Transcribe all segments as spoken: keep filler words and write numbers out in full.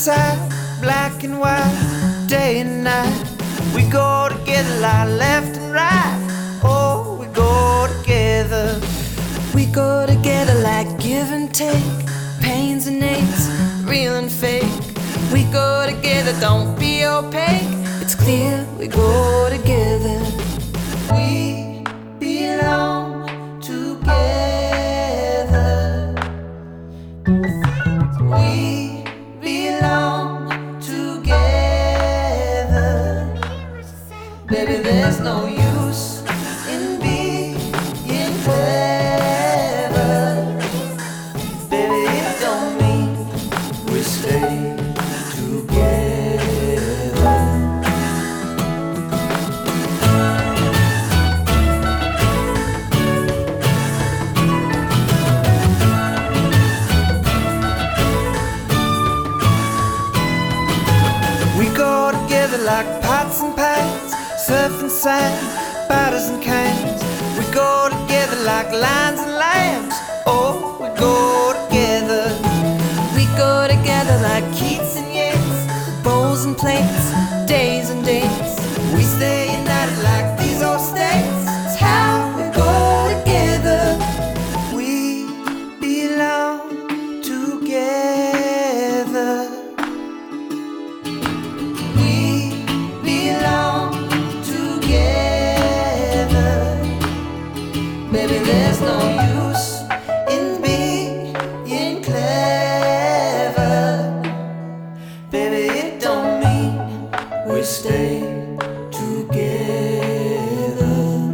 side, black and white, day and night. We go together like left and right. Oh, we go together. We go together like give and take, pains and aches, real and fake. We go together, don't be opaque. It's clear we go together. We belong together. We belong together. Baby, there's no use in being clever. Baby, it don't mean we stay together. We go together like pots and pans, surf and sand, batters and cans. We go together like lions and lambs. Oh, we go together. We go together like Keats and Yeats, bowls and plates, days and dates. We stay united like these old states. It's how we go together. We belong together. We belong together. Baby, there's no use in being clever. Baby, it don't mean we stay together.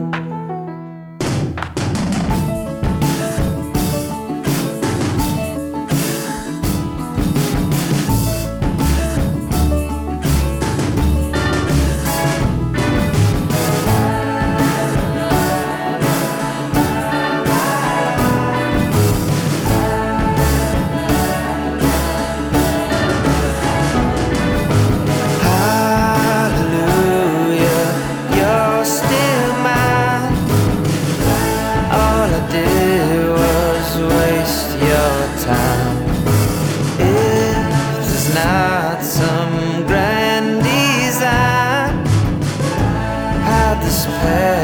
Hallelujah, you're still mine. All I did was waste your time. If there's not some grand design, hide this past